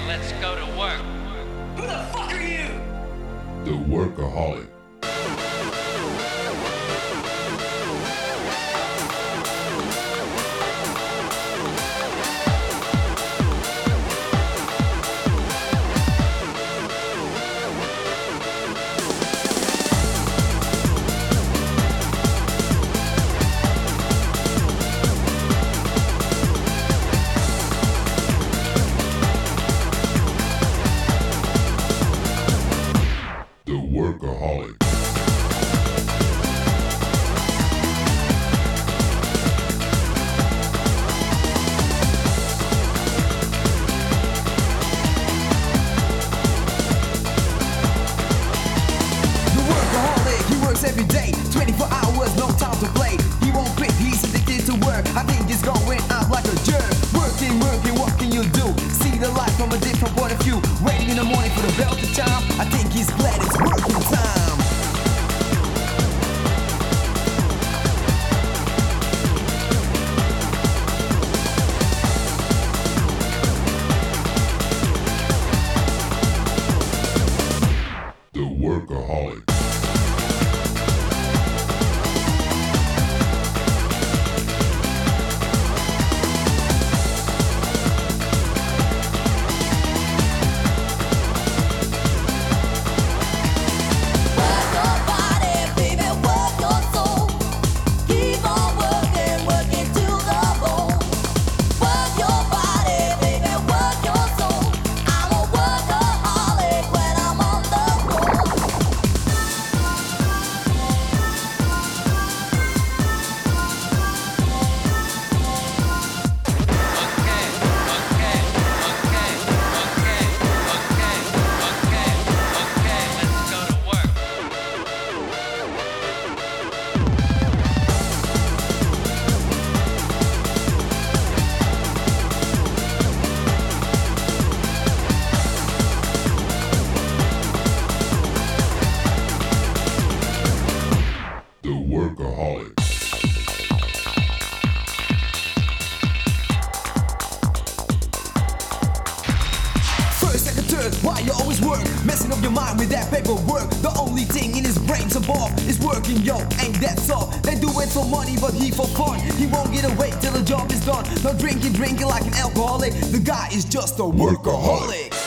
let's go to work. Who the fuck are you? The Workaholic. The Workaholic. He works every day, 24 hours, no time to play. He won't quit, he's addicted to work. I think he's going out like a jerk. Working, what can you do? See the life from a different point of view. Waiting in the morning for the bell to chime. I think he's glad it's working time. The Workaholic. The Workaholic. First, second, third, why you always work? Messing up your mind with that paperwork. The only thing in his brain's above is working, yo, ain't that so? They do it for money, but he for fun. He won't get away till the job is done. Not drinking like an alcoholic. The guy is just a workaholic.